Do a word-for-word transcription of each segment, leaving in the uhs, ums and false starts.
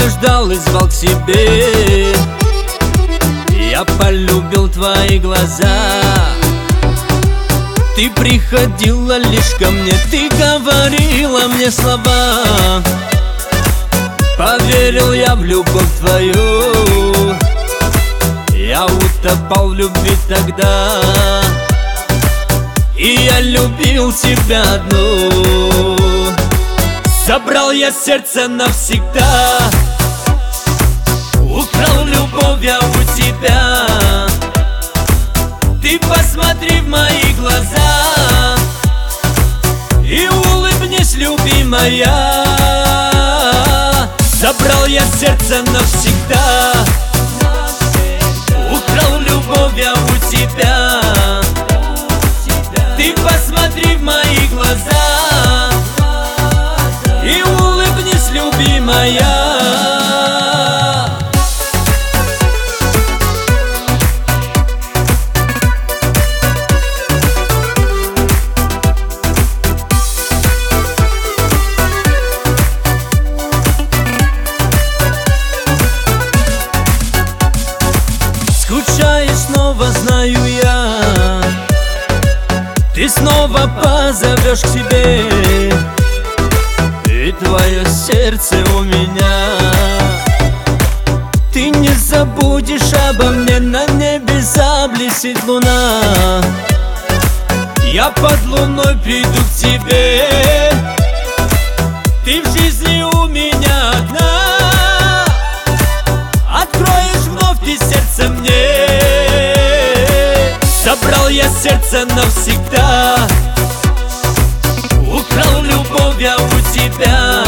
ждал и звал к себе. Я полюбил твои глаза. Ты приходила лишь ко мне, ты говорила мне слова. Поверил я в любовь твою, я утопал в любви тогда. И я любил тебя одну. Забрал я сердце навсегда. Украл любовь я у тебя. Ты посмотри в мои глаза и улыбнись, любимая. Забрал я сердце навсегда. Украл любовь я у тебя. Ты посмотри в мои глаза и улыбнись, любимая. Скучаешь снова, знаю я. Ты снова позовешь к себе, и твое сердце у меня. Ты не забудешь обо мне, на небе заблестит луна. Я под луной приду к тебе. Ты в жизни у меня одна. Откроешь вновь ты сердце мне. Забрал я сердце навсегда. Украл любовь я у тебя.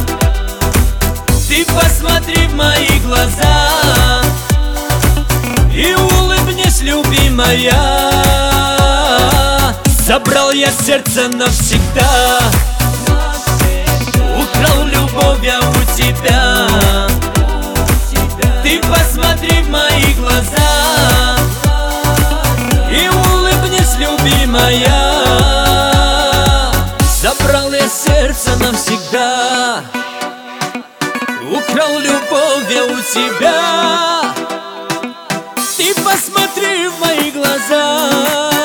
Ты посмотри в мои глаза и улыбнись, любимая. Забрал я сердце навсегда. Украл любовь я у тебя. Ты посмотри в мои глаза и улыбнись, любимая. Забрал я сердце навсегда. Украл любовь я у тебя. Ты посмотри в мои глаза